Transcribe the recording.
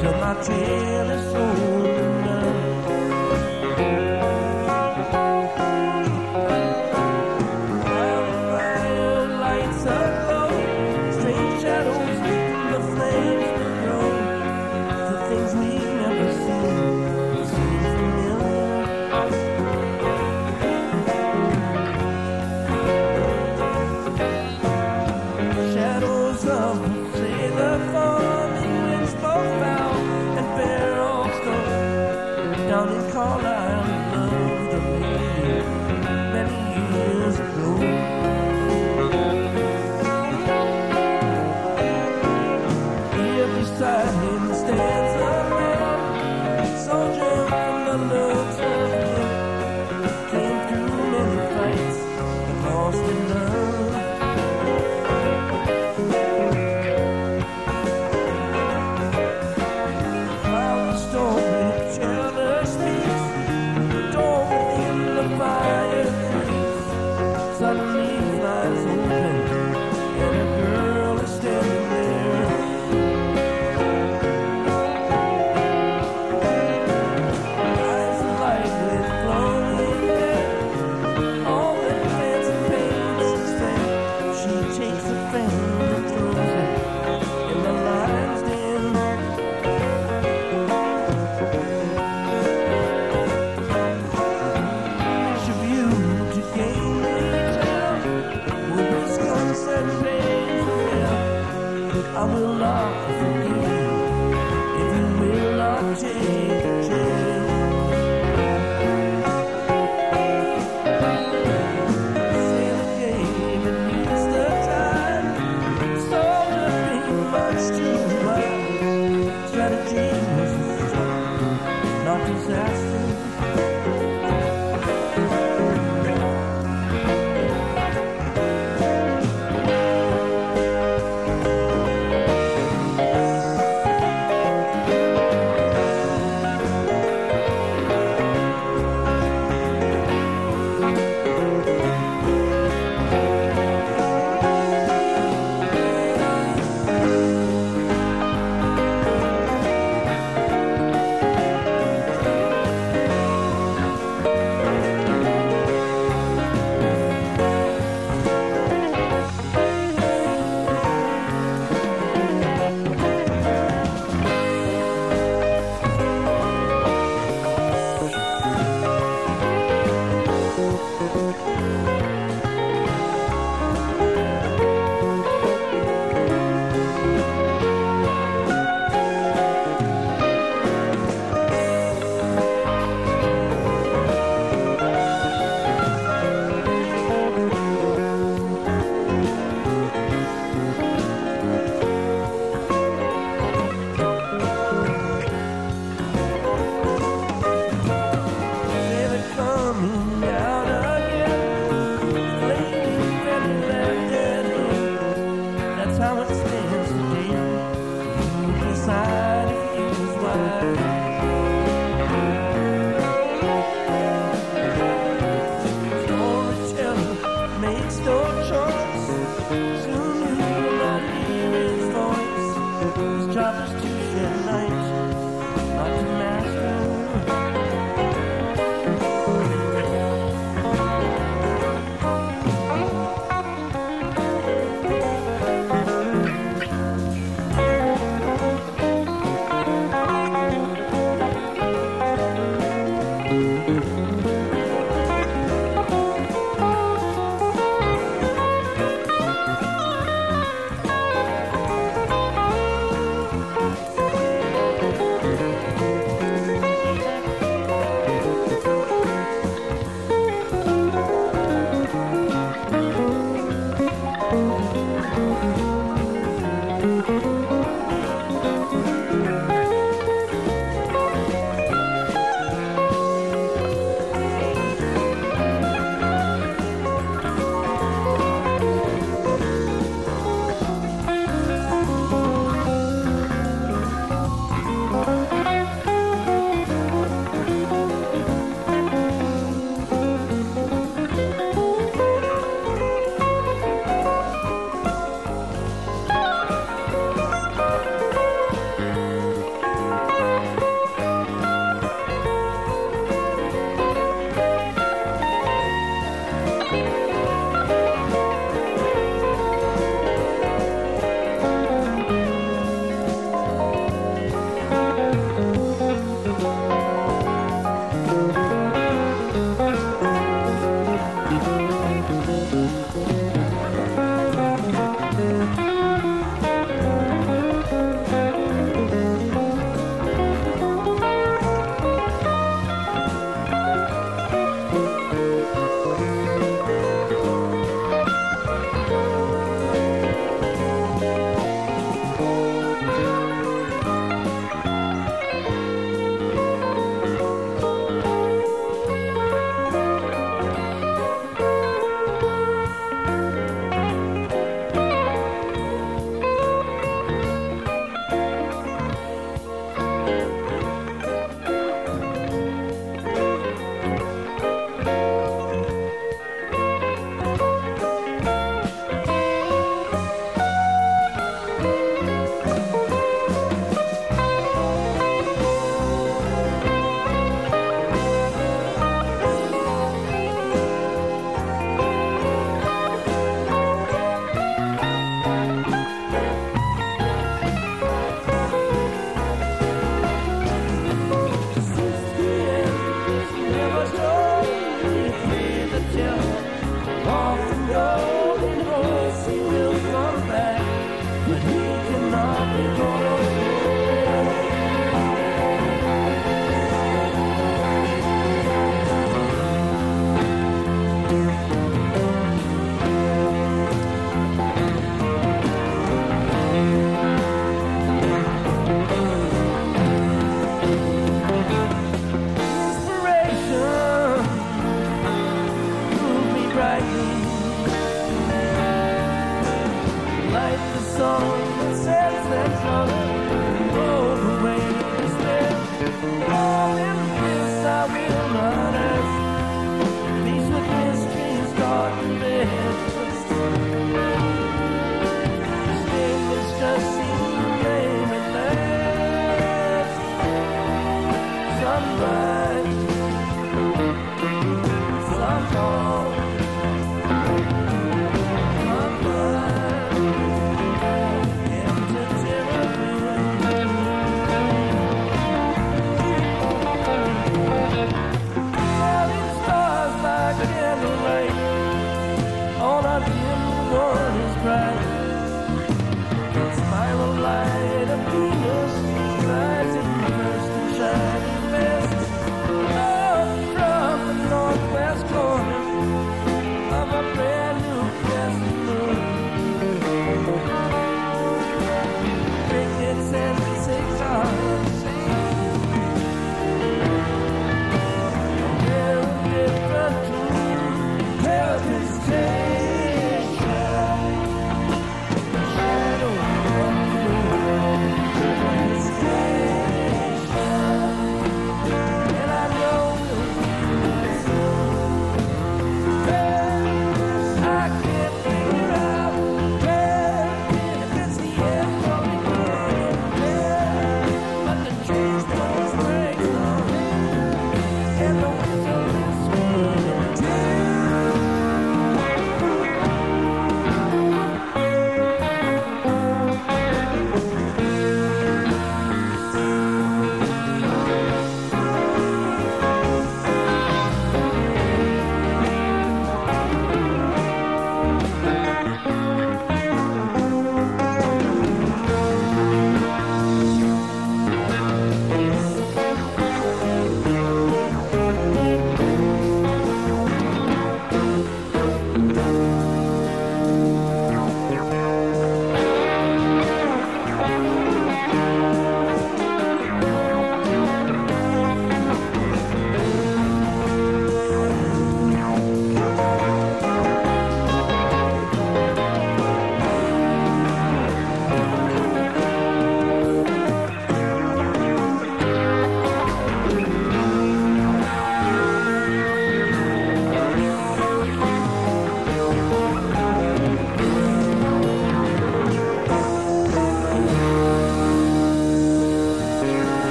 till my trail is opened up. While the fire lights aglow, strange shadows in the flames that grow, the things we've never seen seem familiar. Shadows of the sailor forming winds both foul and fair all stone. Down in Carlisle, loved a lady many years ago. Here beside him stands a man, soldier from the looks of him. Came through many fights and lost in love. While the stormy trailer speaks, the door within the fire creaks. Suddenly flies open, and a girl is standing there. Eyes alight with glowing hair, all that fancy paints is fair. She takes a fan and throws it in the lion's den. She viewed to gain me tell, with Wisconsin pains of hell. I will not forgive you if you will not take a chill. Sailor gave it meets the tide, soldier being much too wide. Strategy was strong, not disaster. Sailor coming out again, lady very left at him. That's how it stands today. You decide if he was wise. Storyteller makes no choice. Soon you will not hear his voice. His job is to shed light